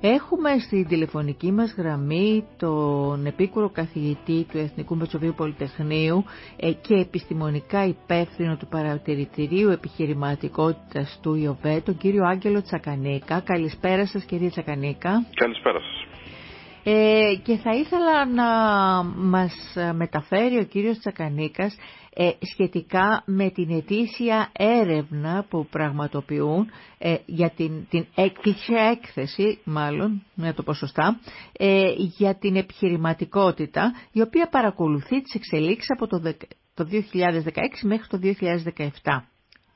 Έχουμε στην τηλεφωνική μας γραμμή τον επίκουρο καθηγητή του Εθνικού Μεσοβίου Πολυτεχνείου και επιστημονικά υπεύθυνο του Παρατηρητηρίου Επιχειρηματικότητας του ΙΟΒΕ, τον κύριο Άγγελο Τσακανίκα. Καλησπέρα σας, κύριε Τσακανίκα. Καλησπέρα σας. Και θα ήθελα να μας μεταφέρει ο κύριος Τσακανίκας σχετικά με την ετήσια έρευνα που πραγματοποιούν για την έκθεση, μάλλον, να το πω σωστά, για την επιχειρηματικότητα, η οποία παρακολουθεί τις εξελίξεις από το 2016 μέχρι το 2017.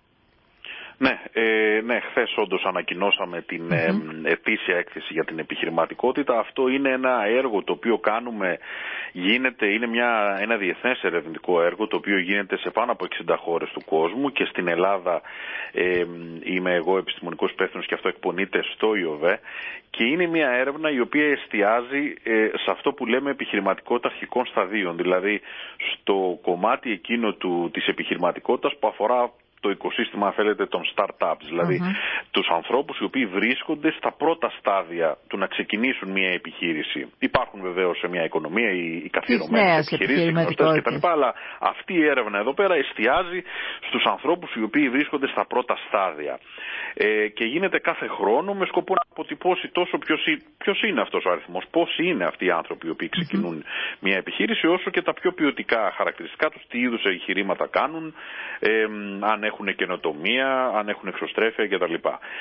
Ναι, χθες όντως ανακοινώσαμε την ετήσια έκθεση για την επιχειρηματικότητα. Αυτό είναι ένα έργο το οποίο κάνουμε, είναι ένα διεθνές ερευνητικό έργο το οποίο γίνεται σε πάνω από 60 χώρες του κόσμου και στην Ελλάδα είμαι εγώ επιστημονικός υπεύθυνος και αυτό εκπονείται στο ΙΟΒΕ και είναι μια έρευνα η οποία εστιάζει σε αυτό που λέμε επιχειρηματικότητα αρχικών σταδίων, δηλαδή στο κομμάτι εκείνο της επιχειρηματικότητας που αφορά το οικοσύστημα, αν θέλετε, των startups, δηλαδή τους ανθρώπους οι οποίοι βρίσκονται στα πρώτα στάδια του να ξεκινήσουν μια επιχείρηση. Υπάρχουν βεβαίως σε μια οικονομία οι καθιερωμένες επιχειρήσεις, γνωστές κτλ. Αλλά αυτή η έρευνα εδώ πέρα εστιάζει στους ανθρώπους οι οποίοι βρίσκονται στα πρώτα στάδια. Και γίνεται κάθε χρόνο με σκοπό να αποτυπώσει τόσο ποιος είναι αυτός ο αριθμός, πώς είναι αυτοί οι άνθρωποι οι οποίοι ξεκινούν μια επιχείρηση, όσο και τα πιο ποιοτικά χαρακτηριστικά τους, τι είδους εγχειρήματα κάνουν, αν έχουν καινοτομία, αν έχουν εξωστρέφεια κτλ.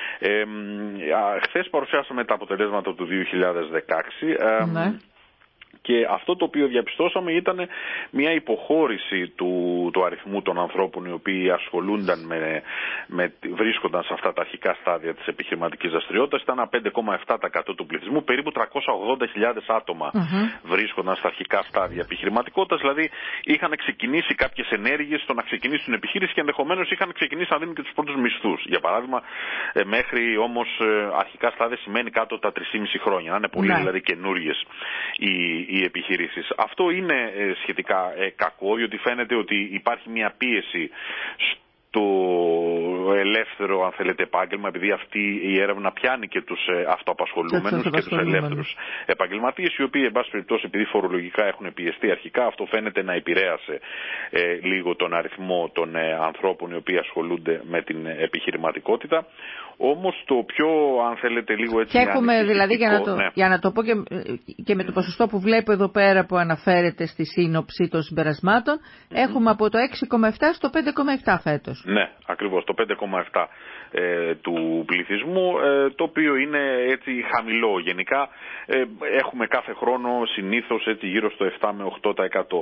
Χθες παρουσιάσαμε τα αποτελέσματα του 2016. Και αυτό το οποίο διαπιστώσαμε ήταν μια υποχώρηση του αριθμού των ανθρώπων οι οποίοι ασχολούνταν βρίσκονταν σε αυτά τα αρχικά στάδια της επιχειρηματικής δραστηριότητας. Ήταν ένα 5,7% του πληθυσμού, περίπου 380.000 άτομα βρίσκονταν στα αρχικά στάδια επιχειρηματικότητας, δηλαδή είχαν ξεκινήσει κάποιες ενέργειες στο να ξεκινήσουν επιχείρηση και ενδεχομένως είχαν ξεκινήσει να δίνουν και τους πρώτους μισθούς. Για παράδειγμα, μέχρι όμως αρχικά στάδια σημαίνει κάτω από τα 3,5 χρόνια, να είναι πολύ δηλαδή καινούργιες οι επιχειρήσεις. Αυτό είναι σχετικά κακό, διότι φαίνεται ότι υπάρχει μια πίεση στο ελεύθερο, αν θέλετε, επάγγελμα, επειδή αυτή η έρευνα πιάνει και τους αυτοαπασχολούμενους και τους ελεύθερους επαγγελματίες, οι οποίοι, εν πάση περιπτώσει, επειδή φορολογικά έχουν πιεστεί αρχικά, αυτό φαίνεται να επηρέασε λίγο τον αριθμό των ανθρώπων οι οποίοι ασχολούνται με την επιχειρηματικότητα. Όμως το πιο, αν θέλετε, λίγο έτσι... Και έχουμε δηλαδή, για να το πω και με το ποσοστό που βλέπω εδώ πέρα που αναφέρεται στη σύνοψη των συμπερασμάτων, έχουμε από το 6,7 στο 5,7 φέτος. Ναι, ακριβώς, το 5,7 του πληθυσμού, το οποίο είναι έτσι χαμηλό. Γενικά έχουμε κάθε χρόνο συνήθως έτσι γύρω στο 7 με 8%.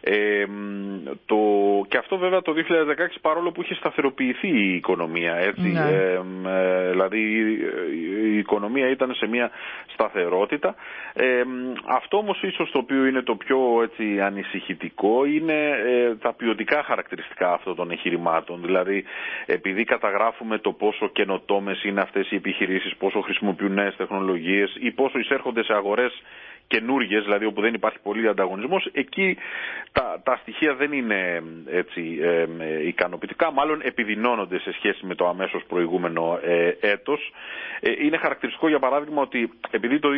Και αυτό βέβαια το 2016, παρόλο που είχε σταθεροποιηθεί η οικονομία, έτσι, δηλαδή η οικονομία ήταν σε μια σταθερότητα. Αυτό όμως ίσως το οποίο είναι το πιο έτσι ανησυχητικό είναι τα ποιοτικά χαρακτηριστικά αυτών των εγχειρημάτων. Δηλαδή επειδή καταγράφουμε το πόσο καινοτόμες είναι αυτές οι επιχειρήσεις, πόσο χρησιμοποιούν νέες τεχνολογίες ή πόσο εισέρχονται σε αγορές καινούργιες, δηλαδή όπου δεν υπάρχει πολύ ανταγωνισμός, εκεί τα στοιχεία δεν είναι έτσι ικανοποιητικά, μάλλον επιδεινώνονται σε σχέση με το αμέσως προηγούμενο έτος. Είναι χαρακτηριστικό για παράδειγμα ότι επειδή το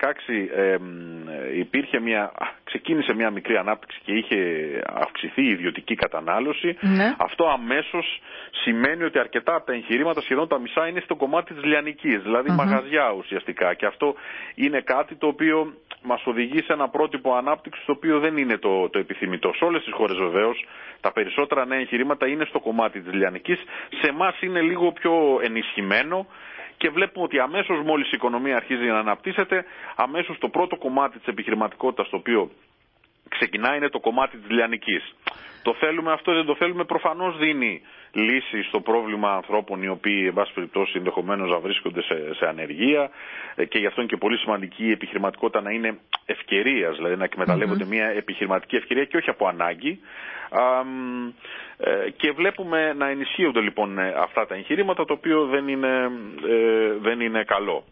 2016 ξεκίνησε μια μικρή ανάπτυξη και είχε αυξηθεί η ιδιωτική κατανάλωση, αυτό αμέσως σημαίνει ότι αρκετά από τα εγχειρήματα, σχεδόν τα μισά, είναι στο κομμάτι της λιανικής, δηλαδή μαγαζιά ουσιαστικά, και αυτό είναι κάτι το οποίο μας οδηγεί σε ένα πρότυπο ανάπτυξης το οποίο δεν είναι το επιθυμητό. Σε όλες τις χώρες βεβαίως τα περισσότερα νέα εγχειρήματα είναι στο κομμάτι της λιανικής. Σε εμάς είναι λίγο πιο ενισχυμένο και βλέπουμε ότι αμέσως μόλις η οικονομία αρχίζει να αναπτύσσεται, αμέσως το πρώτο κομμάτι της επιχειρηματικότητας το οποίο ξεκινάει είναι το κομμάτι της λιανικής. Το θέλουμε αυτό, δεν το θέλουμε, προφανώς δίνει λύση στο πρόβλημα ανθρώπων οι οποίοι, εν πάση περιπτώσει, ενδεχομένως να βρίσκονται σε ανεργία, και γι' αυτό είναι και πολύ σημαντική η επιχειρηματικότητα να είναι ευκαιρίας, δηλαδή να εκμεταλλεύονται μια επιχειρηματική ευκαιρία και όχι από ανάγκη. Και βλέπουμε να ενισχύονται λοιπόν αυτά τα εγχειρήματα, το οποίο δεν είναι καλό.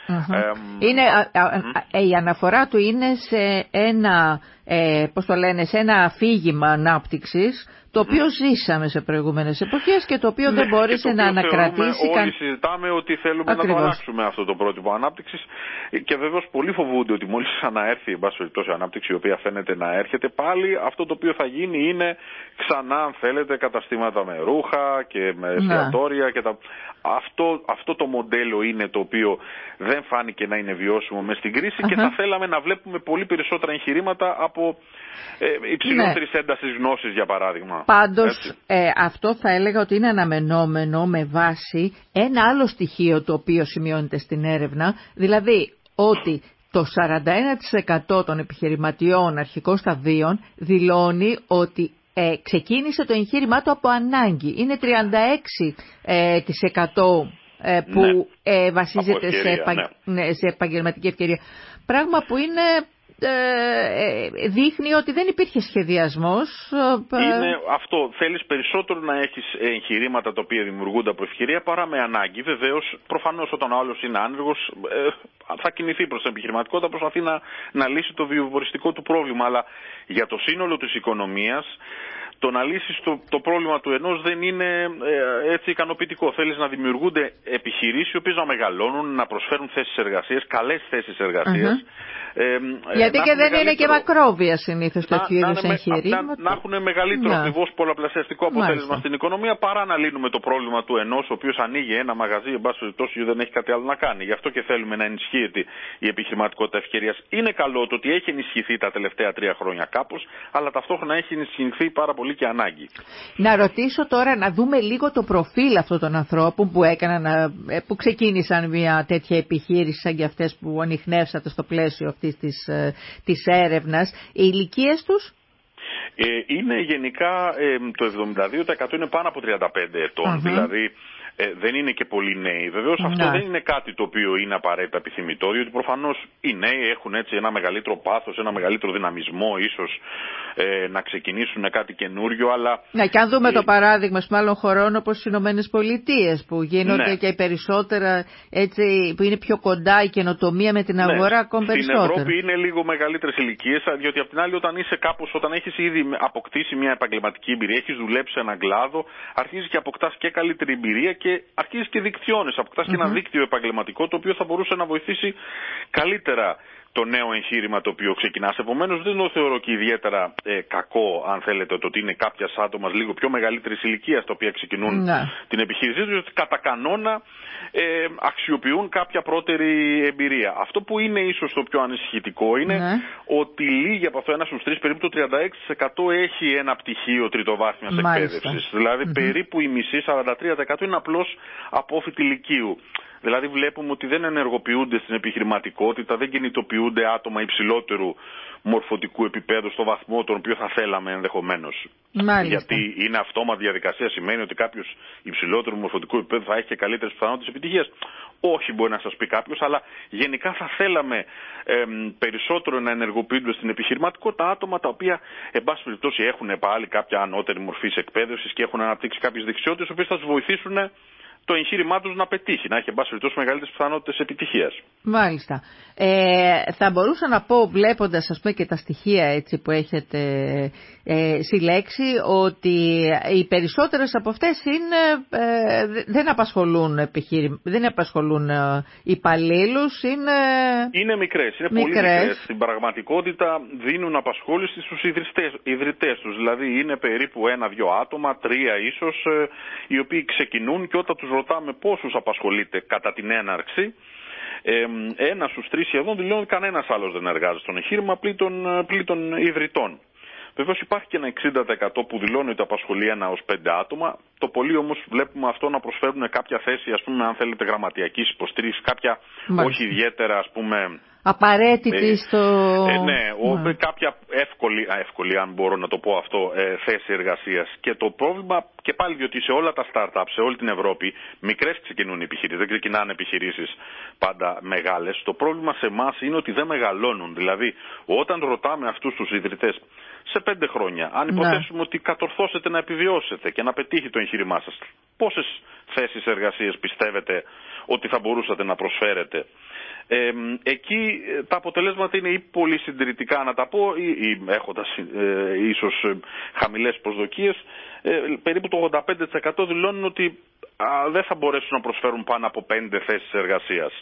Η αναφορά του είναι σε ένα, σε ένα αφήγημα ανάπτυξης το οποίο ζήσαμε σε προηγούμενες εποχές και το οποίο δεν μπόρεσε να ανακρατήσει. Όλοι συζητάμε ότι θέλουμε να το αλλάξουμε αυτό το πρότυπο ανάπτυξης και βεβαίως πολλοί φοβούνται ότι μόλις αναέρθει, εν πάση περιπτώσει, η ανάπτυξη η οποία φαίνεται να έρχεται, πάλι αυτό το οποίο θα γίνει είναι ξανά, αν θέλετε, καταστήματα με ρούχα και με εστιατόρια και τα... Αυτό το μοντέλο είναι το οποίο δεν φάνηκε να είναι βιώσιμο μες στην κρίση και θα θέλαμε να βλέπουμε πολύ περισσότερα εγχειρήματα από υψηλότερης έντασης γνώσης, για παράδειγμα. Πάντως αυτό θα έλεγα ότι είναι αναμενόμενο με βάση ένα άλλο στοιχείο το οποίο σημειώνεται στην έρευνα, δηλαδή ότι το 41% των επιχειρηματιών αρχικών σταδίων δηλώνει ότι ξεκίνησε το εγχείρημά του από ανάγκη. Είναι 36% που βασίζεται σε επαγγελματική ευκαιρία. Πράγμα που είναι... δείχνει ότι δεν υπήρχε σχεδιασμός. Είναι αυτό. Θέλεις περισσότερο να έχεις εγχειρήματα τα οποία δημιουργούνται από ευκαιρία παρά με ανάγκη. Βεβαίως, προφανώς όταν ο άλλος είναι άνεργος θα κινηθεί προς την επιχειρηματικότητα, προσπαθεί να λύσει το βιοποριστικό του πρόβλημα. Αλλά για το σύνολο της οικονομίας, το να λύσεις το πρόβλημα του ενός δεν είναι έτσι ικανοποιητικό. Θέλεις να δημιουργούνται επιχειρήσεις οι οποίες να μεγαλώνουν, να προσφέρουν θέσεις εργασίας, καλές θέσεις εργασίας. Γιατί και δεν είναι και μακρόβια συνήθως τέτοιου είδους εγχειρήματα. Να έχουν μεγαλύτερο ακριβώς πολλαπλασιαστικό αποτέλεσμα στην οικονομία παρά να λύνουμε το πρόβλημα του ενός, ο οποίος ανοίγει ένα μαγαζί, εν πάση περιπτώσει δεν έχει κάτι άλλο να κάνει. Γι' αυτό και θέλουμε να ενισχύεται η επιχειρηματικότητα ευκαιρίας. Είναι καλό το ότι έχει ενισχυθεί τα τελευταία 3 χρόνια κάπως, αλλά ταυτόχρονα έχει ενισχυθεί πάρα πολύ και ανάγκη. Να ρωτήσω τώρα, να δούμε λίγο το προφίλ αυτών των ανθρώπων που ξεκίνησαν μια τέτοια επιχείρηση σαν και αυτές που ανιχνεύσατε στο πλαίσιο αυτής της έρευνας. Οι ηλικίες τους? Είναι γενικά το 72% είναι πάνω από 35 ετών, δηλαδή δεν είναι και πολύ νέοι. Βεβαίως αυτό δεν είναι κάτι το οποίο είναι απαραίτητα επιθυμητό, διότι προφανώς οι νέοι έχουν έτσι ένα μεγαλύτερο πάθος, ένα μεγαλύτερο δυναμισμό ίσως να ξεκινήσουν κάτι καινούριο, αλλά... Ναι, και αν δούμε το παράδειγμα σε άλλων χωρών όπως οι Ηνωμένες Πολιτείες, που γίνονται και περισσότερα, έτσι, που είναι πιο κοντά η καινοτομία με την αγορά ακόμη περισσότερο. Στην Ευρώπη είναι λίγο μεγαλύτερες ηλικίες, διότι απ' την άλλη όταν έχεις ήδη αποκτήσει μια επαγγελματική εμπειρία, έχεις δουλέψει σε έναν κλάδο, αρχίζεις και αποκτάς και καλύτερη εμπειρία και αρχίζεις και δικτυώνεις, αποκτάς και ένα δίκτυο επαγγελματικό το οποίο θα μπορούσε να βοηθήσει καλύτερα το νέο εγχείρημα το οποίο ξεκινάς. Επομένως δεν το θεωρώ και ιδιαίτερα κακό, αν θέλετε, το ότι είναι κάποια άτομα λίγο πιο μεγαλύτερης ηλικίας τα οποία ξεκινούν την επιχείρησή τους, ότι κατά κανόνα αξιοποιούν κάποια πρώτερη εμπειρία. Αυτό που είναι ίσως το πιο ανησυχητικό είναι ότι λίγοι από αυτό, 1 στους 3, περίπου το 36% έχει ένα πτυχίο τριτοβάθμιας εκπαίδευσης. Δηλαδή περίπου η μισή, 43% είναι απλώς απόφοιτη λυκείου. Δηλαδή βλέπουμε ότι δεν ενεργοποιούνται στην επιχειρηματικότητα, δεν κινητοποιούνται άτομα υψηλότερου μορφωτικού επίπεδου στο βαθμό τον οποίο θα θέλαμε ενδεχομένως. Γιατί είναι αυτόματη διαδικασία, σημαίνει ότι κάποιος υψηλότερου μορφωτικού επίπεδου θα έχει και καλύτερες πιθανότητες επιτυχίας. Όχι, μπορεί να σας πει κάποιος, αλλά γενικά θα θέλαμε περισσότερο να ενεργοποιούνται στην επιχειρηματικότητα άτομα τα οποία, εν πάση περιπτώσει, έχουν πάλι κάποια ανώτερη μορφή εκπαίδευσης και έχουν αναπτύξει κάποιες δεξιότητες, οι οποίες θα τους βοηθήσουν το εγχείρημά τους να πετύχει, να έχει εν πάση περιπτώσει μεγαλύτερες πιθανότητες επιτυχίας. Μάλιστα. Θα μπορούσα να πω, βλέποντας ας πούμε και τα στοιχεία έτσι που έχετε συλλέξει, ότι οι περισσότερες από αυτές δεν απασχολούν υπαλλήλους, είναι μικρές, είναι πολύ μικρές. Στην πραγματικότητα δίνουν απασχόληση στους ιδρυτές τους, δηλαδή είναι περίπου 1-2 άτομα, 3 ίσως, οι οποίοι ξεκινούν και όταν τους ρωτάμε πόσους απασχολείται κατά την έναρξη, 1 στους 3 σχεδόν δηλώνει ότι κανένας άλλος δεν εργάζεται στον εγχείρημα πλην των ιδρυτών. Βεβαίως υπάρχει και ένα 60% που δηλώνει ότι απασχολεί 1 ως 5 άτομα. Το πολύ όμως βλέπουμε αυτό να προσφέρουν κάποια θέση, ας πούμε, αν θέλετε, γραμματιακής υποστήριξης, κάποια όχι ιδιαίτερα, ας πούμε, απαραίτητη κάποια εύκολη, αν μπορώ να το πω αυτό, θέση εργασίας. Και το πρόβλημα, και πάλι διότι σε όλα τα startups, σε όλη την Ευρώπη, μικρές ξεκινούν οι επιχειρήσεις, δεν ξεκινάνε επιχειρήσεις πάντα μεγάλες. Το πρόβλημα σε εμάς είναι ότι δεν μεγαλώνουν. Δηλαδή, όταν ρωτάμε αυτούς τους ιδρυτές, σε 5 χρόνια, αν υποθέσουμε ότι κατορθώσετε να επιβιώσετε και να πετύχει το εγχείρημά σας, πόσες θέσεις εργασίας πιστεύετε ότι θα μπορούσατε να προσφέρετε? Εκεί τα αποτελέσματα είναι ή πολύ συντηρητικά, να τα πω, ή έχοντας ίσως χαμηλές προσδοκίες. Περίπου το 85% δηλώνουν ότι δεν θα μπορέσουν να προσφέρουν πάνω από 5 θέσεις εργασίας.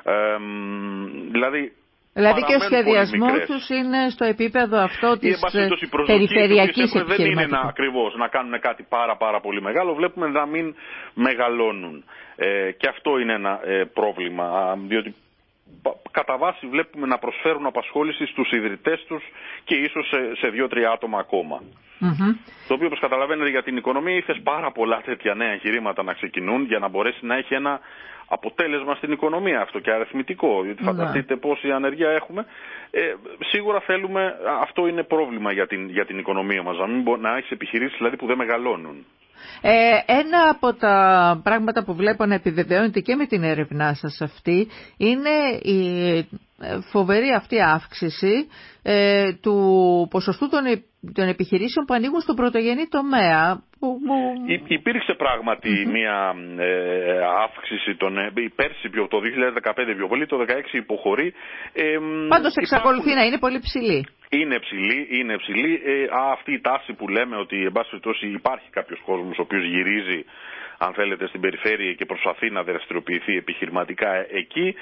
Δηλαδή και ο σχεδιασμός τους είναι στο επίπεδο αυτό της περιφερειακής επιχειρηματικής. Δεν είναι ακριβώς να κάνουν κάτι πάρα πολύ μεγάλο, βλέπουμε να μην μεγαλώνουν. Και αυτό είναι ένα πρόβλημα, διότι κατά βάση βλέπουμε να προσφέρουν απασχόληση στους ιδρυτές τους και ίσως σε 2-3 άτομα ακόμα. Το οποίο, όπως καταλαβαίνετε, για την οικονομία ήθες πάρα πολλά τέτοια νέα εγχειρήματα να ξεκινούν για να μπορέσει να έχει ένα αποτέλεσμα στην οικονομία αυτό και αριθμητικό. Διότι φανταστείτε πόση ανεργία έχουμε. Σίγουρα θέλουμε, αυτό είναι πρόβλημα για την οικονομία μας, να έχεις επιχειρήσεις δηλαδή που δεν μεγαλώνουν. Ένα από τα πράγματα που βλέπω να επιβεβαιώνεται και με την έρευνά σας αυτή είναι η φοβερή αυτή αύξηση του ποσοστού των επιχειρήσεων που ανοίγουν στον πρωτογενή τομέα. Υπήρξε πράγματι μια αύξηση πέρσι το 2015 πιο πολύ, το 2016 υποχωρεί. Πάντως εξακολουθεί να είναι πολύ ψηλή. Είναι ψηλή. Αυτή η τάση που λέμε ότι εν πάση περιπτώσει υπάρχει κάποιος κόσμος ο οποίος γυρίζει, αν θέλετε, στην περιφέρεια και προσπαθεί να δραστηριοποιηθεί επιχειρηματικά εκεί.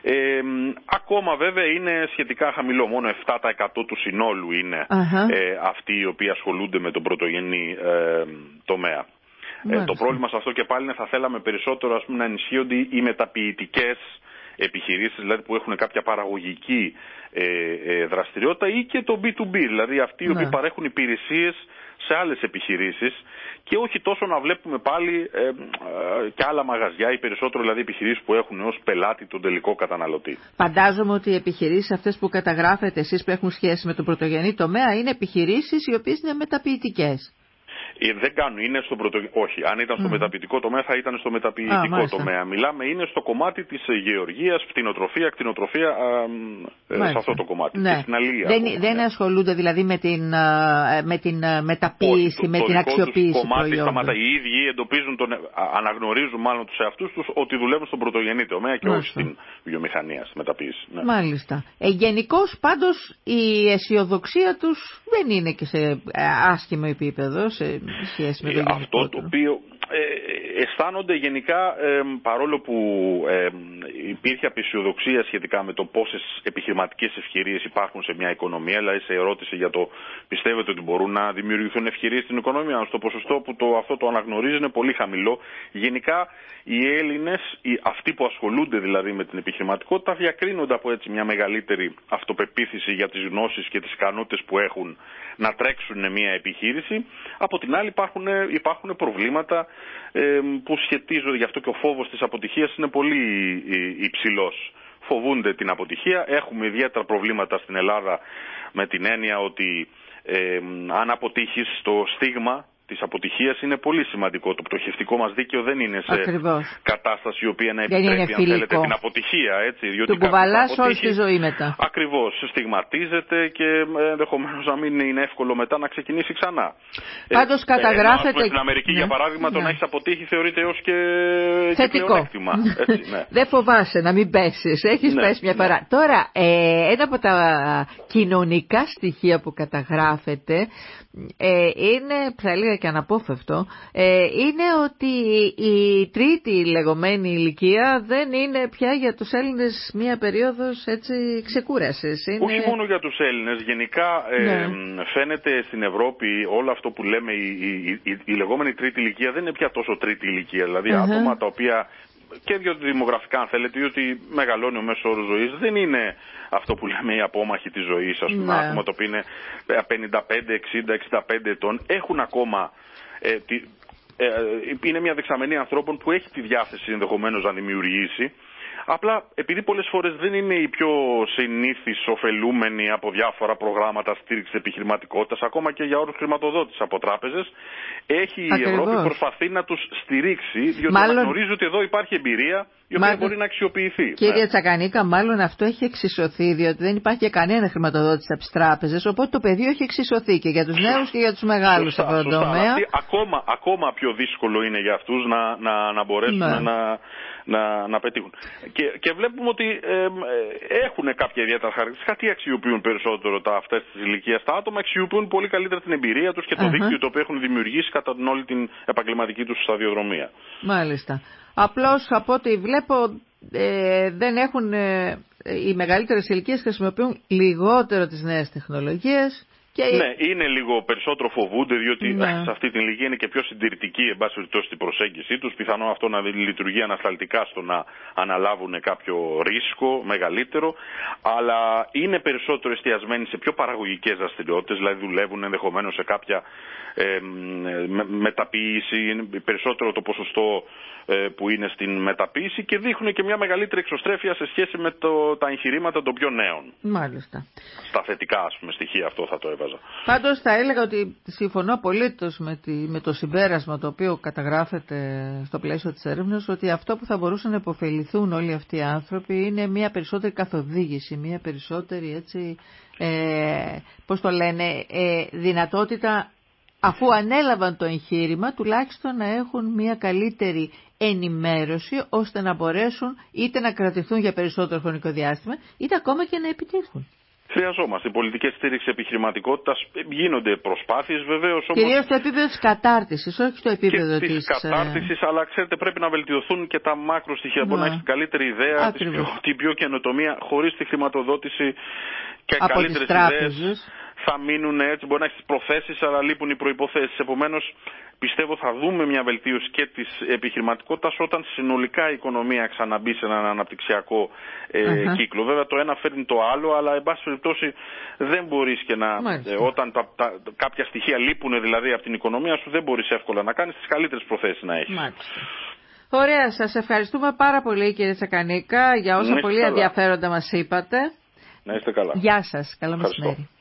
Ακόμα βέβαια είναι σχετικά χαμηλό. Μόνο 7% του συνόλου είναι αυτοί οι οποίοι ασχολούνται με τον πρωτογενή τομέα. Το πρόβλημα σε αυτό και πάλι είναι θα θέλαμε περισσότερο να ενισχύονται οι μεταποιητικές επιχειρήσεις, δηλαδή που έχουν κάποια παραγωγική δραστηριότητα, ή και το B2B, δηλαδή αυτοί οι οποίοι παρέχουν υπηρεσίες σε άλλες επιχειρήσεις και όχι τόσο να βλέπουμε πάλι και άλλα μαγαζιά ή περισσότερο δηλαδή επιχειρήσεις που έχουν ως πελάτη τον τελικό καταναλωτή. Φαντάζομαι ότι οι επιχειρήσεις αυτές που καταγράφετε εσείς που έχουν σχέση με τον πρωτογενή τομέα είναι επιχειρήσεις οι οποίες είναι μεταποιητικές. Δεν κάνουν, είναι στο όχι, αν ήταν στο μεταποιητικό τομέα θα ήταν στο μεταποιητικό τομέα. Μιλάμε, είναι στο κομμάτι της γεωργίας, κτηνοτροφία, σε αυτό το κομμάτι. Ναι. Και στην αλληλεία. Δεν ασχολούνται δηλαδή με την μεταποίηση, με την αξιοποίηση προϊόντων. Οι ίδιοι εντοπίζουν, αναγνωρίζουν μάλλον τους εαυτούς τους ότι δουλεύουν στον πρωτογενή τομέα και όχι στην βιομηχανία, στη μεταποίηση. Ναι. Μάλιστα. Γενικώς πάντως η αισιοδοξία τους δεν είναι και σε άσχημο επίπεδο, αυτό το οποίο αισθάνονται γενικά, παρόλο που υπήρχε απεσιοδοξία σχετικά με το πόσες επιχειρηματικές ευκαιρίες υπάρχουν σε μια οικονομία, δηλαδή σε ερώτηση για το πιστεύετε ότι μπορούν να δημιουργηθούν ευκαιρίες στην οικονομία, στο ποσοστό που αυτό το αναγνωρίζει είναι πολύ χαμηλό. Γενικά οι Έλληνες, αυτοί που ασχολούνται δηλαδή με την επιχειρηματικότητα, διακρίνονται από έτσι μια μεγαλύτερη αυτοπεποίθηση για τις γνώσεις και τις ικανότητες που έχουν να τρέξουν μια επιχείρηση. Από την άλλη υπάρχουν προβλήματα που σχετίζονται, γι' αυτό και ο φόβος της αποτυχίας είναι πολύ υψηλός. Φοβούνται την αποτυχία. Έχουμε ιδιαίτερα προβλήματα στην Ελλάδα με την έννοια ότι αν αποτύχεις, το στίγμα της αποτυχίας είναι πολύ σημαντικό. Το πτωχευτικό μας δίκαιο δεν είναι σε κατάσταση η οποία να επιτρέπει, αν θέλετε, την αποτυχία. Έτσι, του κουβαλάς όλη τη ζωή μετά. Ακριβώς. Στιγματίζεται και ενδεχομένως να μην είναι εύκολο μετά να ξεκινήσει ξανά. Πάντως καταγράφεται. Στην Αμερική, για παράδειγμα, το να έχεις αποτύχει θεωρείται ως και πλεονέκτημα. Δεν φοβάσαι να μην πέσεις. Έχεις πέσει μια φορά. Τώρα, ένα από τα κοινωνικά στοιχεία που καταγράφεται είναι, θα έλεγα και αναπόφευκτο, είναι ότι η τρίτη λεγόμενη ηλικία δεν είναι πια για τους Έλληνες μία περίοδος έτσι ξεκούρασης. Όχι μόνο για τους Έλληνες, γενικά φαίνεται στην Ευρώπη όλο αυτό που λέμε η λεγόμενη τρίτη ηλικία δεν είναι πια τόσο τρίτη ηλικία, δηλαδή άτομα τα οποία και διότι δημογραφικά, αν θέλετε, διότι μεγαλώνει ο μέσος όρος ζωής, δεν είναι αυτό που λέμε η απόμαχη της ζωής, ας πούμε, άτομα τα οποία είναι 55, 60, 65 ετών, έχουν ακόμα, είναι μια δεξαμενή ανθρώπων που έχει τη διάθεση ενδεχομένως να δημιουργήσει. Απλά επειδή πολλές φορές δεν είναι οι πιο συνήθεις ωφελούμενοι από διάφορα προγράμματα στήριξης επιχειρηματικότητας, ακόμα και για όρους χρηματοδότησης από τράπεζες, η Ευρώπη προσπαθεί να τους στηρίξει, διότι αναγνωρίζει ότι εδώ υπάρχει εμπειρία, η οποία μπορεί να αξιοποιηθεί. Κύριε Τσακανίκα, μάλλον αυτό έχει εξισωθεί, διότι δεν υπάρχει κανένα χρηματοδότηση από τις τράπεζες, οπότε το πεδίο έχει εξισωθεί και για τους νέους και για τους μεγάλους σε αυτόν τον τομέα. Ακόμα πιο δύσκολο είναι για αυτούς να μπορέσουν να πετύχουν. Και βλέπουμε ότι έχουν κάποια ιδιαίτερα χαρακτηριστικά. Τι αξιοποιούν περισσότερο αυτές τις ηλικίες? Τα άτομα αξιοποιούν πολύ καλύτερα την εμπειρία τους και το δίκτυο το οποίο έχουν δημιουργήσει κατά την όλη την επαγγελματική τους σταδιοδρομία. Μάλιστα. Απλώς από ό,τι βλέπω δεν έχουν, οι μεγαλύτερες ηλικίες χρησιμοποιούν λιγότερο τις νέες τεχνολογίες. Ναι, είναι λίγο περισσότερο φοβούνται, διότι σε αυτή την ηλικία είναι και πιο συντηρητική, εν πάση περιπτώσει, στην προσέγγιση τους. Πιθανόν αυτό να λειτουργεί ανασταλτικά στο να αναλάβουν κάποιο ρίσκο μεγαλύτερο, αλλά είναι περισσότερο εστιασμένοι σε πιο παραγωγικές δραστηριότητες, δηλαδή δουλεύουν ενδεχομένως σε κάποια μεταποίηση, περισσότερο το ποσοστό που είναι στην μεταποίηση, και δείχνουν και μια μεγαλύτερη εξωστρέφεια σε σχέση με τα εγχειρήματα των πιο νέων. Μάλιστα. Στα θετικά, ας πούμε, στοιχεία αυτό θα το έβαζα. Πάντως θα έλεγα ότι συμφωνώ απολύτως με το συμπέρασμα το οποίο καταγράφεται στο πλαίσιο της έρευνας, ότι αυτό που θα μπορούσαν να υποφεληθούν όλοι αυτοί οι άνθρωποι είναι μια περισσότερη καθοδήγηση, μια περισσότερη, έτσι, πώς το λένε, δυνατότητα, αφού ανέλαβαν το εγχείρημα, τουλάχιστον να έχουν μια καλύτερη ενημέρωση, ώστε να μπορέσουν είτε να κρατηθούν για περισσότερο χρονικό διάστημα, είτε ακόμα και να επιτύχουν. Χρειαζόμαστε πολιτικές στήριξη επιχειρηματικότητας. Γίνονται προσπάθειες, βεβαίως. Κυρίως στο επίπεδο της κατάρτισης, όχι στο επίπεδο της κατάρτισης, αλλά ξέρετε, πρέπει να βελτιωθούν και τα μάκρο στοιχεία. Μπορεί να έχει την καλύτερη ιδέα, την πιο καινοτομία, χωρίς τη χρηματοδότηση και καλύτερες ιδέες. Θα μείνουν έτσι, μπορεί να έχει τις προθέσεις, αλλά λείπουν οι προϋποθέσεις. Επομένως, πιστεύω θα δούμε μια βελτίωση και της επιχειρηματικότητας όταν συνολικά η οικονομία ξαναμπεί σε έναν αναπτυξιακό κύκλο. Βέβαια το ένα φέρνει το άλλο, αλλά εν πάση περιπτώσει δεν μπορείς και να... όταν κάποια στοιχεία λείπουν δηλαδή από την οικονομία σου, δεν μπορείς εύκολα να κάνεις τις καλύτερες προθέσεις να έχεις. Μάλιστα. Ωραία, σας ευχαριστούμε πάρα πολύ κύριε Τσακανίκα για όσα πολύ ενδιαφέροντα μας είπατε. Να είστε καλά. Γεια σας, καλό μεσημέρι.